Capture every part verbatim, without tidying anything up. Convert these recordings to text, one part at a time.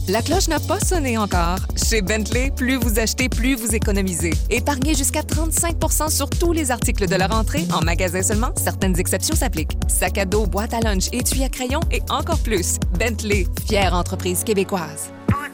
La cloche n'a pas sonné encore. Chez Bentley, plus vous achetez, plus vous économisez. Épargnez jusqu'à trente-cinq pour cent sur tous les articles de la rentrée en magasin seulement. Certaines exceptions s'appliquent. Sac à dos, boîte à lunch, étui à crayon et encore plus. Bentley, fière entreprise québécoise.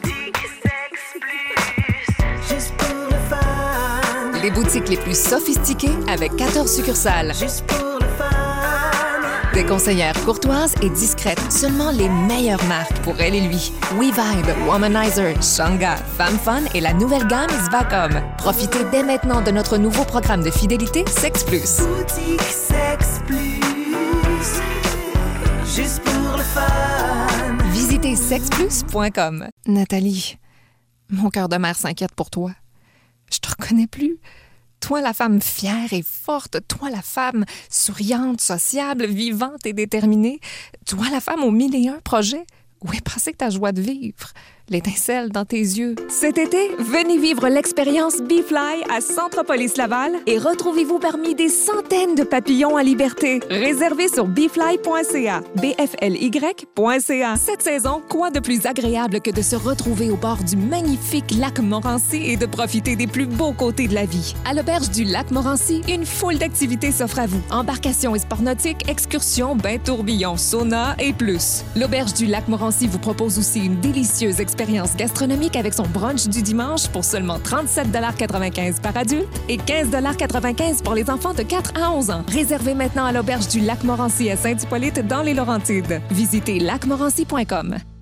Juste pour le fun. Les boutiques les plus sophistiquées avec quatorze succursales. Juste pour le fun. Des conseillères courtoises et discrètes. Seulement les meilleures marques pour elle et lui. WeVibe, Womanizer, Shanga, Femme Fun et la nouvelle gamme Svacom. Profitez dès maintenant de notre nouveau programme de fidélité Sex Plus. Boutique Sex Plus. Juste pour le fun. Visitez sex plus point com. Nathalie, mon cœur de mère s'inquiète pour toi. Je te reconnais plus. Toi, la femme fière et forte. Toi, la femme souriante, sociable, vivante et déterminée. Toi, la femme aux mille et un projets. Où est passée ta joie de vivre? L'étincelle dans tes yeux. Cet été, venez vivre l'expérience B-Fly à Centropolis-Laval et retrouvez-vous parmi des centaines de papillons à liberté. Réservez sur b fly point c a. b f l y point c a. Cette saison, quoi de plus agréable que de se retrouver au bord du magnifique lac Morancy et de profiter des plus beaux côtés de la vie. À l'auberge du lac Morancy, une foule d'activités s'offre à vous. Embarcations et sports nautiques, excursions, bains tourbillons, sauna et plus. L'auberge du lac Morancy vous propose aussi une délicieuse expérience gastronomique avec son brunch du dimanche pour seulement trente-sept quatre-vingt-quinze par adulte et quinze quatre-vingt-quinze pour les enfants de quatre à onze ans. Réservez maintenant à l'auberge du lac Morancy à Saint-Hippolyte dans les Laurentides. Visitez lac morancy point com.